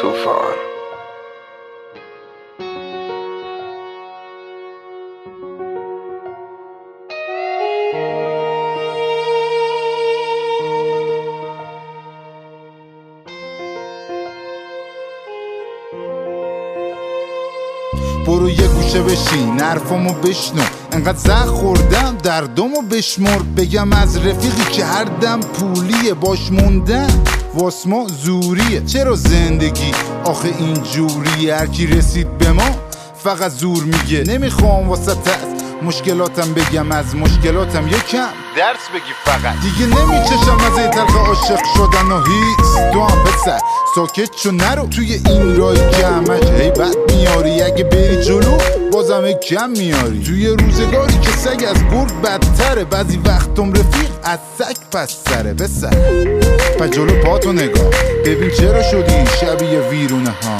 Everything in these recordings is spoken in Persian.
طوفان. برو یه گوشه بشین حرفامو بشنو، انقدر زخ خوردم دردامو بشمر. بگم از رفیقی که هر دم پولیه، باش موندن واس ما زوریه. چرا زندگی آخه این جوریه؟ هرکی رسید به ما فقط زور میگه. نمیخوام واسه مشکلاتم بگم، از مشکلاتم یکم درس بگی فقط. دیگه نمیچشم از این تلخ عاشق شدن و هیچ. تو هم پسر ساکت شو نرو توی این رای که همش هیبت میاری. اگه بری جلو بازم کم میاری. توی روزگاری که سگ از گرگ بدتره، بعضی وقتم رفیق از سگ پس سره. بسر پا جلو پاتو نگاه ببین چرا شدی شبیه ویرونه ها.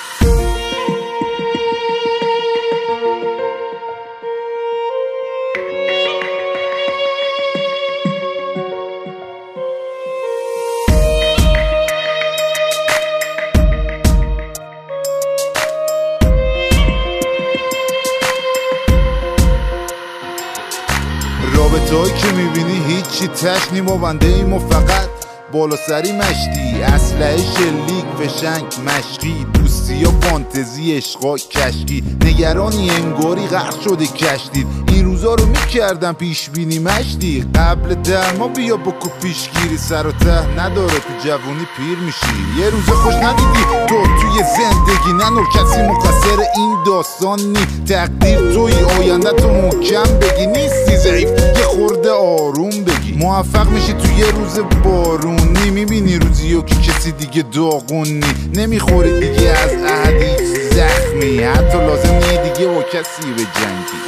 رابطه‌هایی که میبینی هیچی تش نیم و بنده ایم و فقط بالا سری مشتی. اسلحه شلیک فشنگ مشقی، دوستی و فانتزی عشقا کشکی. نگرانی انگاری غرق شده کشتید. این روزا رو میکردم پیش بینی مشتی. قبل درما بیا بکو پیشگیری، سر و ته نداره تو جوونی پیر میشی. یه روز خوش ندیدی تو توی زندگی، ننور کسی مقصر این داستان نی. تقدیر توی آینده تو محکم بگی، نیستی ضعیف یه خورده آروم بگی. موفق میشی توی روز بارونی، میبینی روزیو که کسی دیگه داغونی. نمیخوری دیگه از احدی زخمی، حتی لازم نیه دیگه با کسی به جنگی.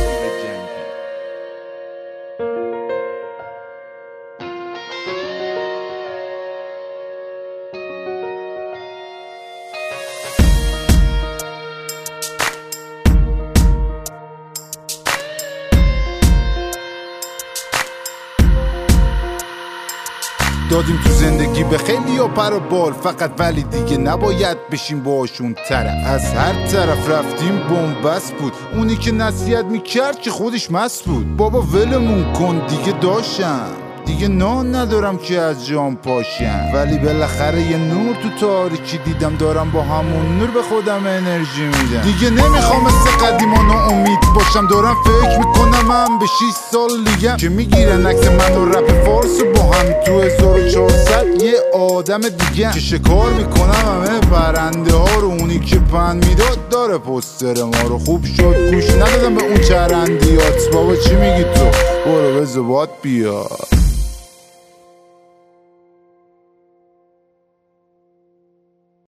دادیم تو زندگی به خیلی ها پر و بال فقط، ولی دیگه نباید بشیم باشون طرف. از هر طرف رفتیم بنبست بود، اونی که نصیحت میکرد که خودش مست بود. بابا ولمون کن دیگه، داشتم دیگه نان ندارم که از جام پاشم. ولی بالاخره یه نور تو تاریکی دیدم، دارم با همون نور به خودم انرژی میدم. دیگه نمیخوام مثل قدیما امید باشم، دارم فکر میکنم هم به 6 سال دیگه که میگیرن عکس من و رپ فارس با هم تو 1400 یه آدم دیگه که شکار میکنم همه پرنده ها رو. اونی که پن میداد داره پستر ما رو. خوب شد گوش ندادم به اون چرندیات. بابا چی میگی تو؟ برو به زبات بیا.